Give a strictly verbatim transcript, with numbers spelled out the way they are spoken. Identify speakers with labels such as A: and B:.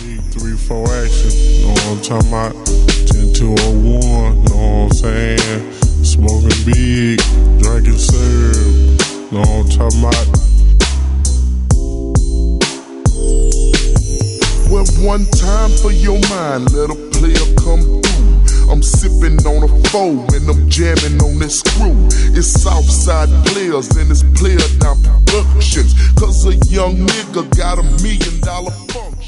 A: Three, four action, know what I'm talking about? ten two oh one, know what I'm saying? Smoking big, drinking syrup, know what I'm talking about?
B: Well, one time for your mind, let a player come through. I'm sipping on a four and I'm jamming on this screw. It's Southside players and it's player down productions. Cause a young nigga got a million dollar function.